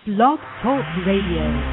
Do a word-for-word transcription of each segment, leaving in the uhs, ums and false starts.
Blog Talk Radio.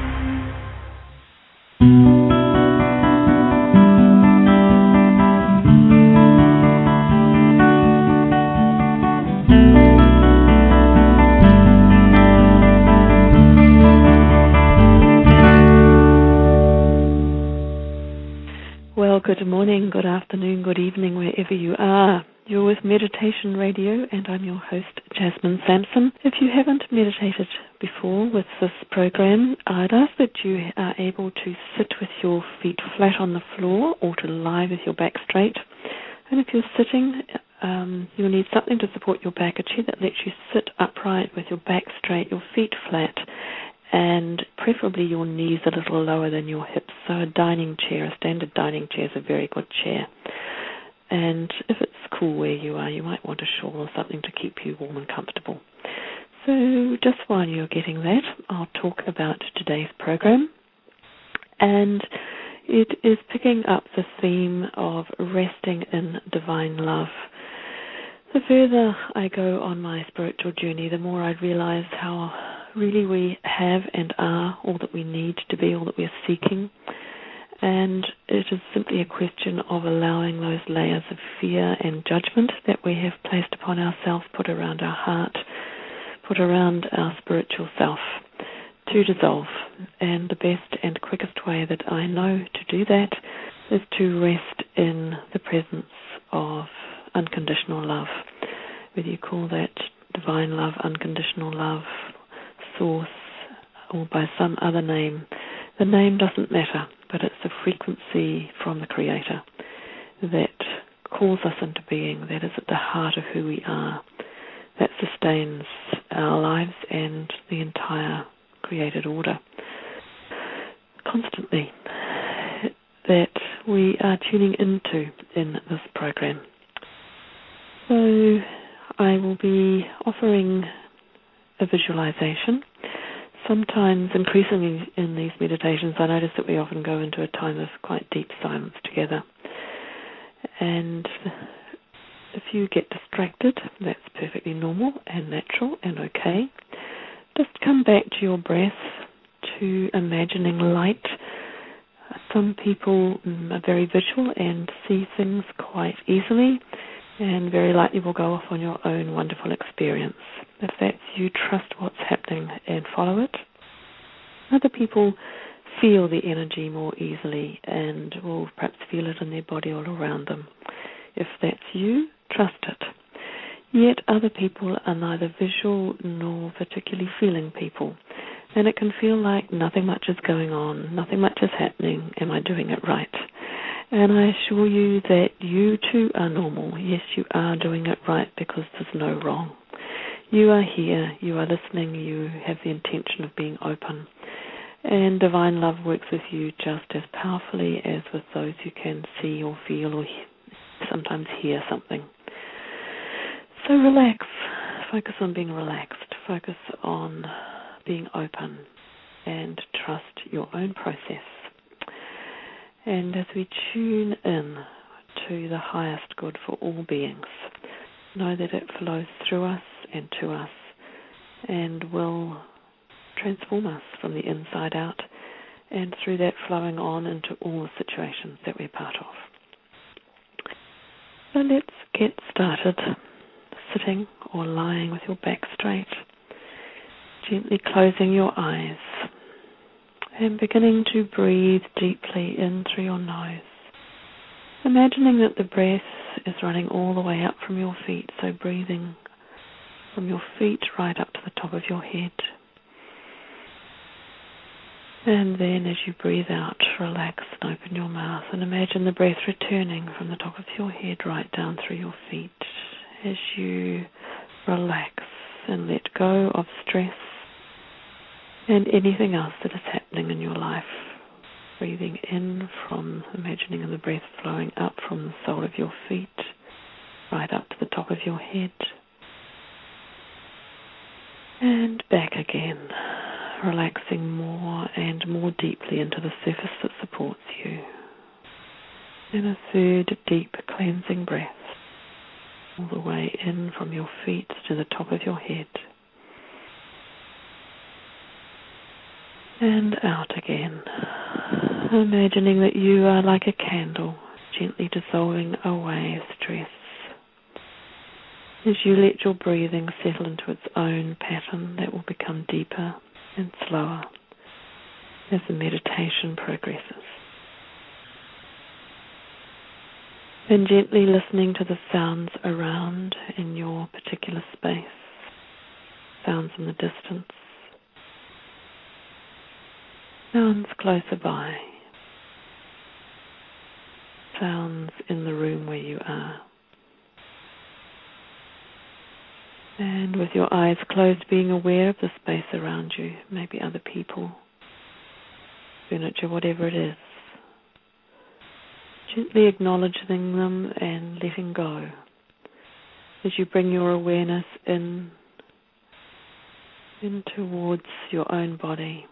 Well, good morning, good afternoon, good evening, wherever you are. You're with Meditation Radio, and I'm your host, Jasmine Sampson. If you haven't meditated before with this program, I'd ask that you are able to sit with your feet flat on the floor or to lie with your back straight. And if you're sitting, um, you'll need something to support your back, a chair that lets you sit upright with your back straight, your feet flat, and preferably your knees a little lower than your hips. So a dining chair, a standard dining chair is a very good chair. And if it's cool where you are, you might want a shawl or something to keep you warm and comfortable. So just while you're getting that, I'll talk about today's program. And it is picking up the theme of resting in divine love. The further I go on my spiritual journey, the more I realize how really we have and are all that we need to be, all that we're seeking. And it is simply a question of allowing those layers of fear and judgment that we have placed upon ourselves, put around our heart, put around our spiritual self, to dissolve. And the best and quickest way that I know to do that is to rest in the presence of unconditional love. Whether you call that divine love, unconditional love, source, or by some other name, the name doesn't matter, but it's the frequency from the Creator that calls us into being, that is at the heart of who we are, that sustains our lives and the entire created order constantly, that we are tuning into in this program. So I will be offering a visualization. Sometimes, increasingly in these meditations, I notice that we often go into a time of quite deep silence together. And if you get distracted, that's perfectly normal and natural and okay. Just come back to your breath, to imagining light. Some people are very visual and see things quite easily, and very likely will go off on your own wonderful experience. If that's you, trust what's happening and follow it. Other people feel the energy more easily and will perhaps feel it in their body all around them. If that's you, trust it. Yet other people are neither visual nor particularly feeling people, and it can feel like nothing much is going on, nothing much is happening. Am I doing it right? And I assure you that you too are normal. Yes, you are doing it right, because there's no wrong. You are here, you are listening, you have the intention of being open. And divine love works with you just as powerfully as with those who can see or feel or sometimes hear something. So relax. Focus on being relaxed. Focus on being open and trust your own process. And as we tune in to the highest good for all beings, know that it flows through us and to us and will transform us from the inside out, and through that flowing on into all the situations that we're part of. So let's get started, sitting or lying with your back straight, gently closing your eyes, and beginning to breathe deeply in through your nose. Imagining that the breath is running all the way up from your feet, so breathing from your feet right up to the top of your head. And then as you breathe out, relax and open your mouth and imagine the breath returning from the top of your head right down through your feet as you relax and let go of stress and anything else that is happening in your life. Breathing in from imagining the breath flowing up from the sole of your feet, right up to the top of your head. And back again, relaxing more and more deeply into the surface that supports you. And a third deep cleansing breath, all the way in from your feet to the top of your head. And out again. Imagining that you are like a candle, gently dissolving away stress. As you let your breathing settle into its own pattern that will become deeper and slower as the meditation progresses. And gently listening to the sounds around in your particular space, sounds in the distance, sounds closer by, sounds in the room where you are. And with your eyes closed, being aware of the space around you, maybe other people, furniture, whatever it is. Gently acknowledging them and letting go as you bring your awareness in, in towards your own body.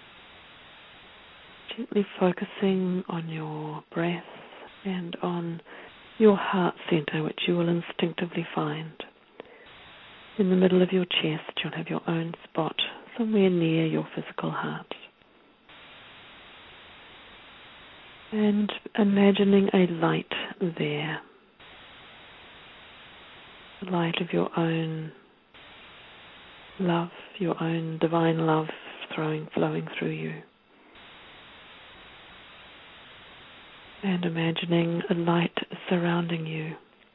Gently focusing on your breath and on your heart center, which you will instinctively find. In the middle of your chest, you'll have your own spot, somewhere near your physical heart. And imagining a light there, the light of your own love, your own divine love flowing, flowing through you. And imagining a light surrounding you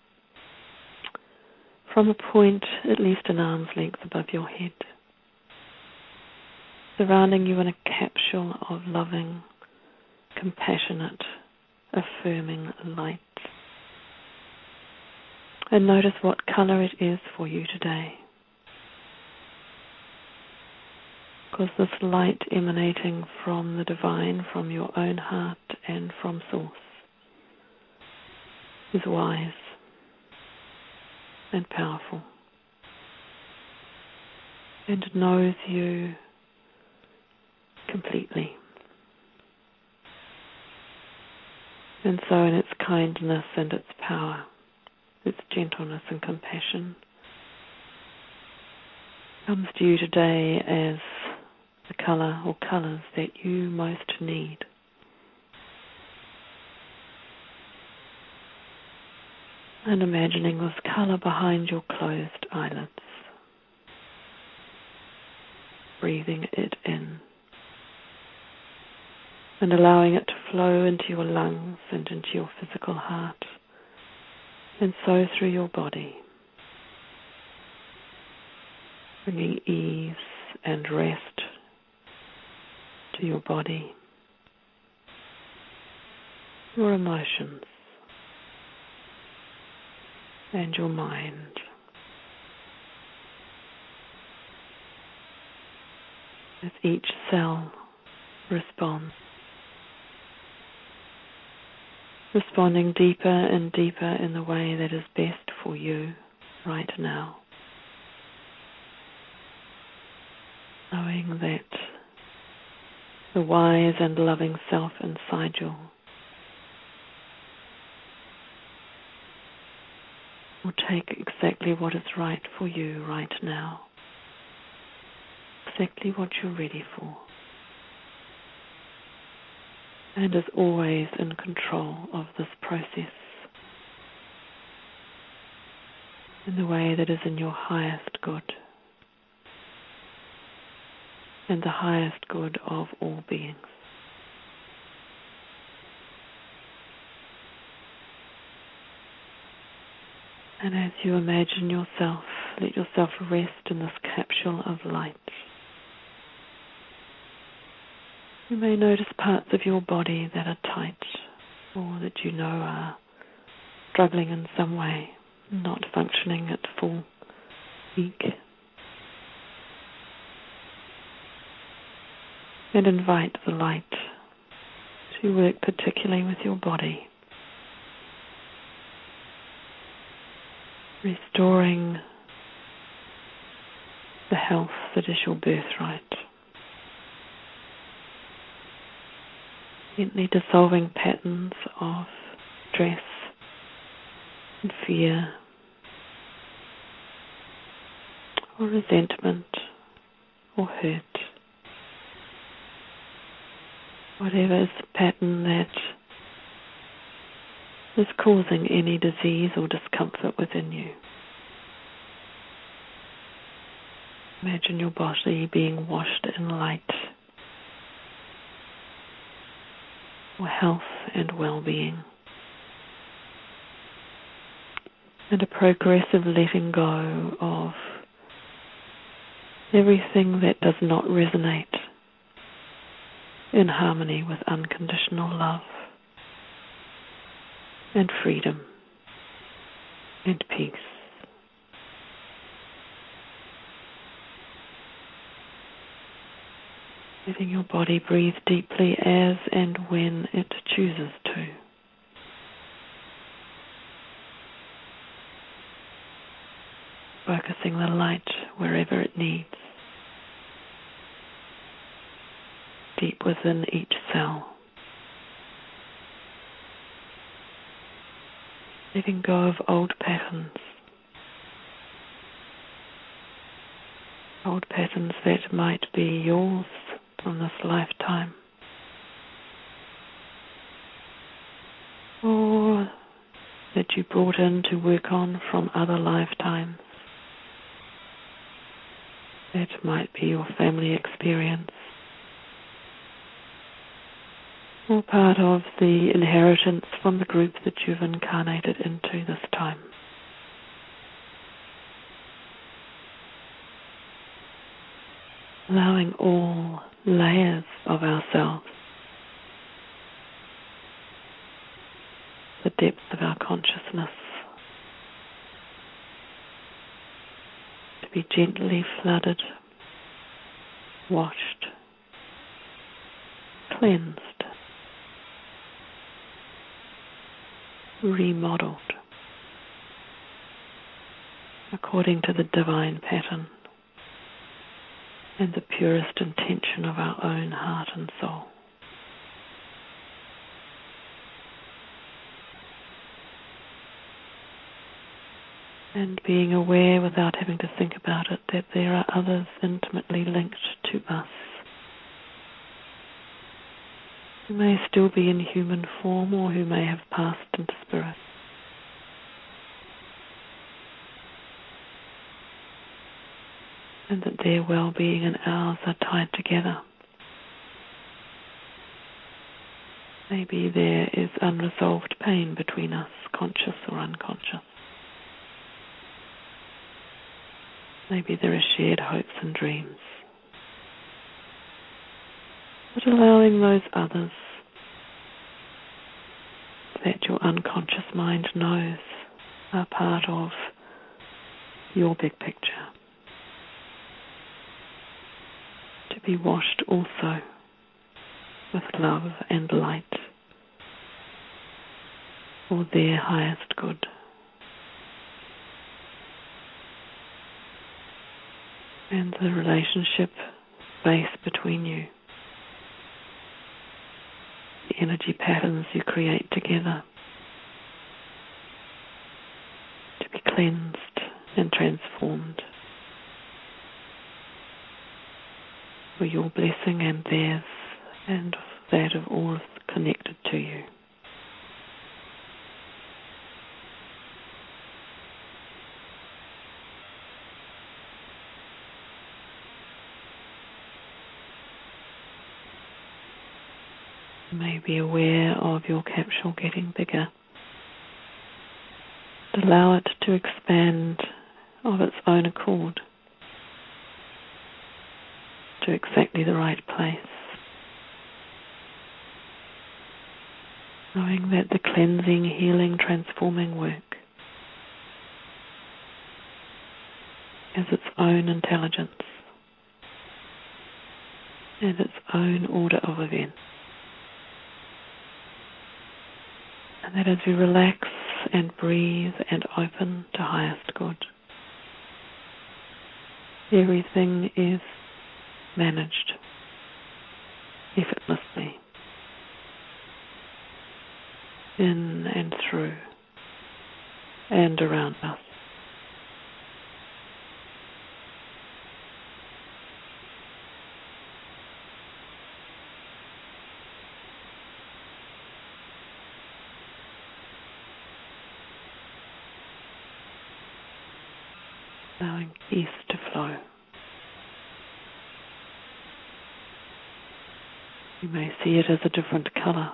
from a point at least an arm's length above your head, surrounding you in a capsule of loving, compassionate, affirming light. And notice what color it is for you today. Because this light emanating from the divine, from your own heart and from Source, is wise and powerful and knows you completely. And so in its kindness and its power, its gentleness and compassion, comes to you today as the colour or colours that you most need. And imagining this colour behind your closed eyelids, breathing it in and allowing it to flow into your lungs and into your physical heart, and so through your body, bringing ease and rest to your body, your emotions, and your mind. As each cell responds, responding deeper and deeper in the way that is best for you right now. Knowing that the wise and loving self inside you will take exactly what is right for you right now, exactly what you're ready for, and is always in control of this process in the way that is in your highest good and the highest good of all beings. And as you imagine yourself, let yourself rest in this capsule of light. You may notice parts of your body that are tight or that you know are struggling in some way, not functioning at full peak. And invite the light to work particularly with your body, restoring the health that is your birthright. Gently dissolving patterns of stress and fear or resentment or hurt. whatever is the pattern that is causing any disease or discomfort within you. Imagine your body being washed in light for health and well-being, and a progressive letting go of everything that does not resonate in harmony with unconditional love and freedom and peace. Letting your body breathe deeply as and when it chooses to. Focusing the light wherever it needs, deep within each cell. Letting go of old patterns, old patterns that might be yours from this lifetime, or that you brought in to work on from other lifetimes. That might be your family experience, or part of the inheritance from the group that you've incarnated into this time. Allowing all layers of ourselves, the depths of our consciousness, to be gently flooded, washed, cleansed, remodeled according to the divine pattern and the purest intention of our own heart and soul. And being aware, without having to think about it, that there are others intimately linked to us who may still be in human form or who may have passed into spirit. And that their well-being and ours are tied together. Maybe there is unresolved pain between us, conscious or unconscious. Maybe there are shared hopes and dreams. But allowing those others that your unconscious mind knows are part of your big picture, to be washed also with love and light for their highest good. And the relationship space between you, the energy patterns you create together, to be cleansed and transformed for your blessing and theirs, and that of all connected to you. You may be aware of your capsule getting bigger. Allow it to expand of its own accord to exactly the right place, knowing that the cleansing, healing, transforming work has its own intelligence and its own order of events. And that as we relax and breathe and open to highest good, everything is managed effortlessly in and through and around us. allowing peace to flow. You may see it as a different color,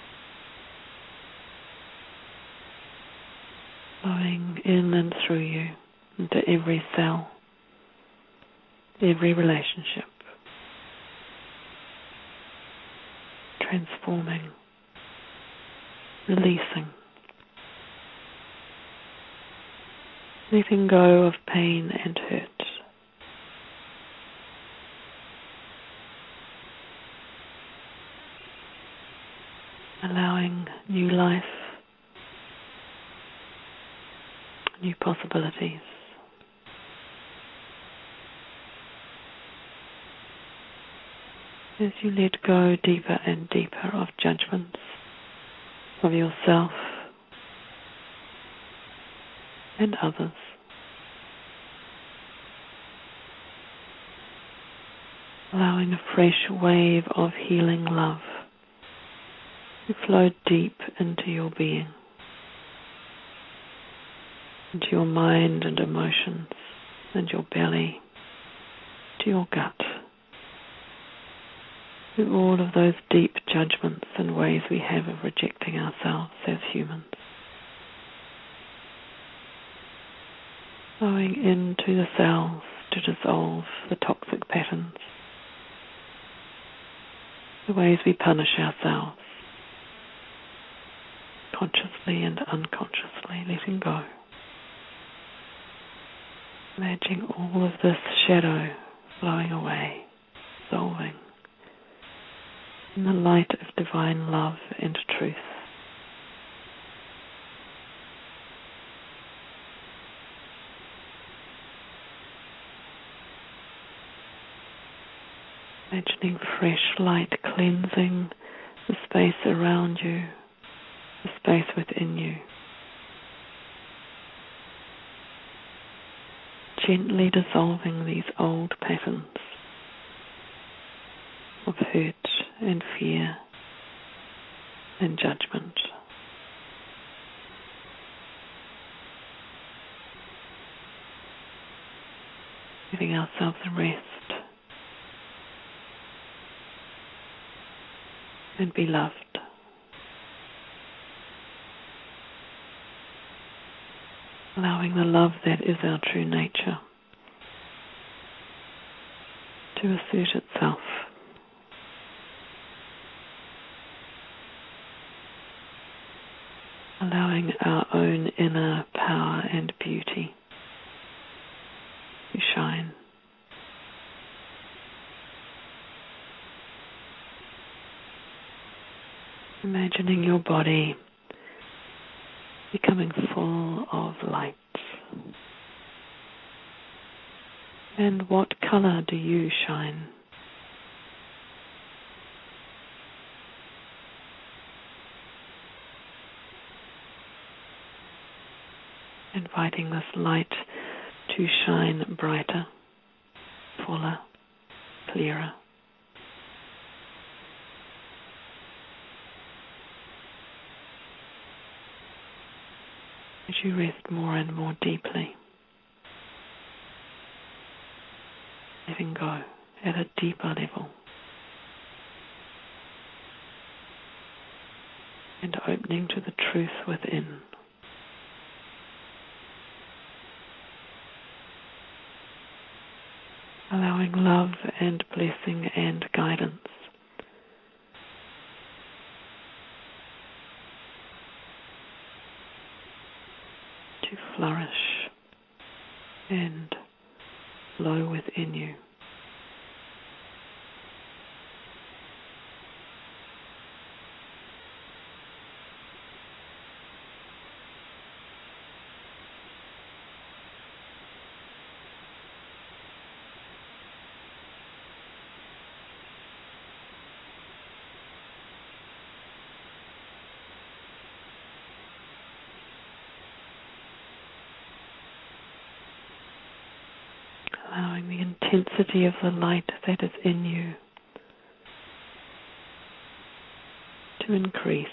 flowing in and through you into every cell, every relationship, transforming, releasing, letting go of pain and hurt. Allowing new life, new possibilities. As you let go deeper and deeper of judgments of yourself and others. Allowing a fresh wave of healing love to flow deep into your being, into your mind and emotions, and your belly, to your gut, to all of those deep judgments and ways we have of rejecting ourselves as humans. Flowing into the cells to dissolve the toxic patterns, the ways we punish ourselves, consciously and unconsciously, letting go. Imagining all of this shadow flowing away, dissolving in the light of divine love and truth. Imagining fresh light cleansing the space around you, the space within you. Gently dissolving these old patterns of hurt and fear and judgment. Giving ourselves a rest and be loved. Allowing the love that is our true nature to assert itself. Allowing our own inner power and beauty to shine. Imagining your body becoming full of light. And what color do you shine? Inviting this light to shine brighter, fuller, clearer. As you rest more and more deeply, letting go at a deeper level, and opening to the truth within. Allowing love and blessing and guidance to flourish and flow within you. Allowing the intensity of the light that is in you to increase.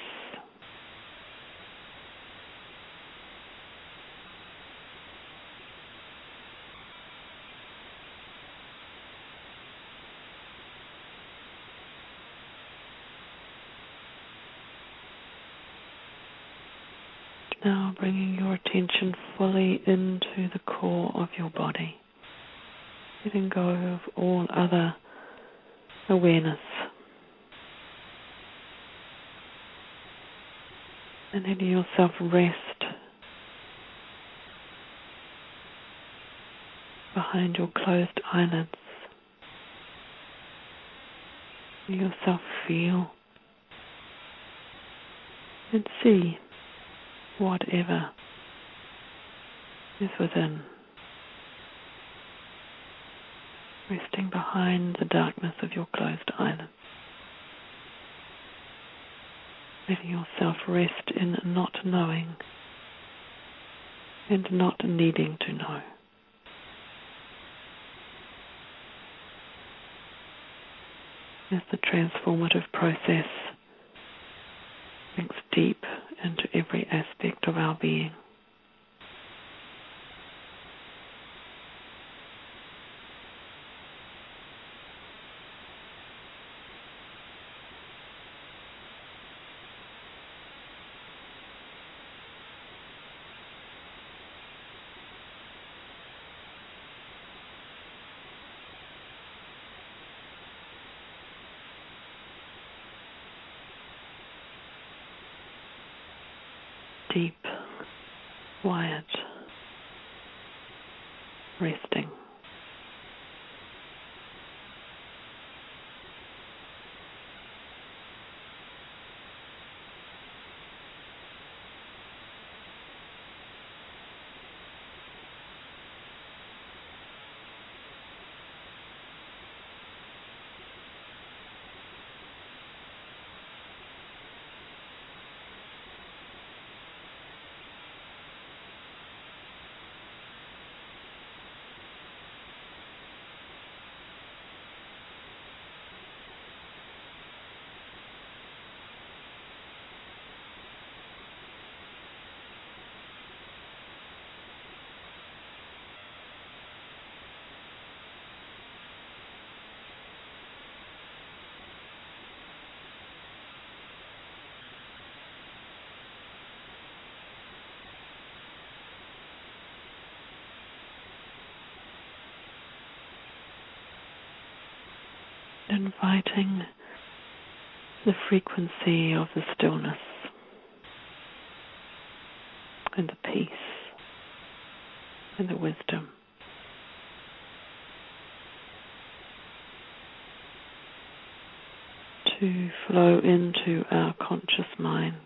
Now bringing your attention fully into the core of your body, letting go of all other awareness, and letting yourself rest behind your closed eyelids. Let yourself feel and see whatever is within, resting behind the darkness of your closed eyelids. Letting yourself rest in not knowing and not needing to know. As the transformative process sinks deep into every aspect of our being. Deep, quiet, resting. Inviting the frequency of the stillness and the peace and the wisdom to flow into our conscious mind.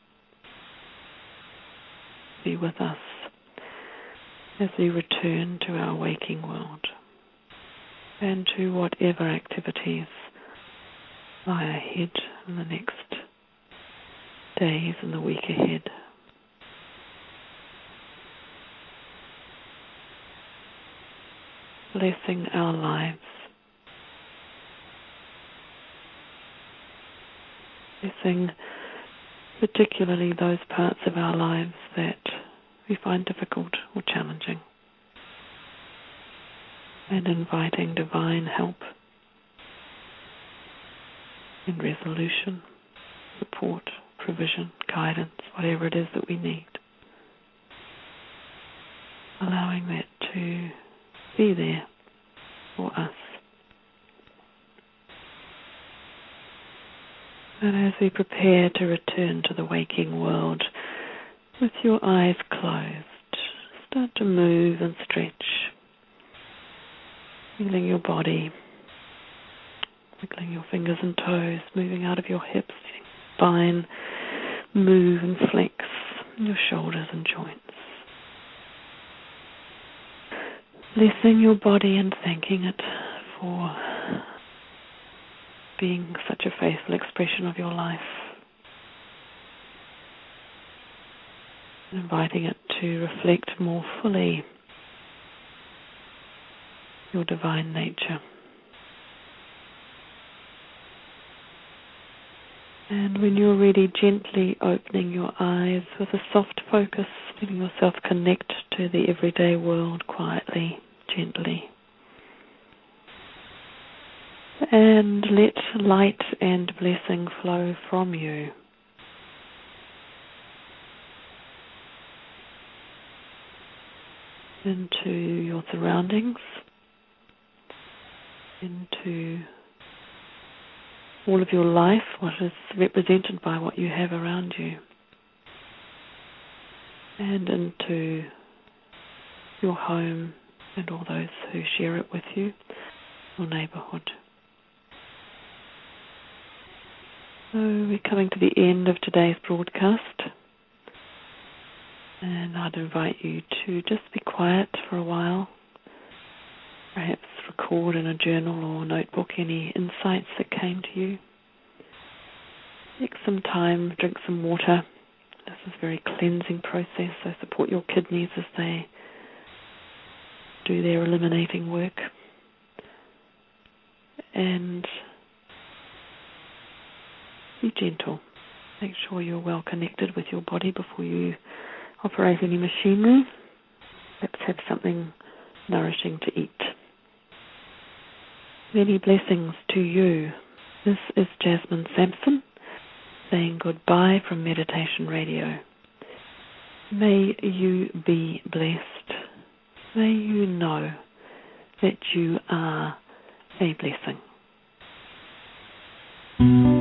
Be with us as we return to our waking world and to whatever activities lie ahead in the next days and the week ahead. Blessing our lives, blessing particularly those parts of our lives that we find difficult or challenging, and inviting divine help in resolution, support, provision, guidance, whatever it is that we need. Allowing that to be there for us. And as we prepare to return to the waking world, with your eyes closed, start to move and stretch. Feeling your body, wiggling your fingers and toes, moving out of your hips, spine, move and flex your shoulders and joints. Blessing your body and thanking it for being such a faithful expression of your life. Inviting it to reflect more fully your divine nature. And when you're ready, gently opening your eyes with a soft focus, letting yourself connect to the everyday world quietly, gently. And let light and blessing flow from you. into your surroundings, into all of your life, what is represented by what you have around you, and into your home and all those who share it with you, your neighbourhood. So we're coming to the end of today's broadcast, and I'd invite you to just be quiet for a while, perhaps record in a journal or notebook any insights that came to you. Take some time, drink some water. This is a very cleansing process, so support your kidneys as they do their eliminating work. And be gentle. Make sure you're well connected with your body before you operate any machinery. Perhaps have something nourishing to eat. Many blessings to you. This is Jasmine Sampson saying goodbye from Meditation Radio. May you be blessed. May you know that you are a blessing.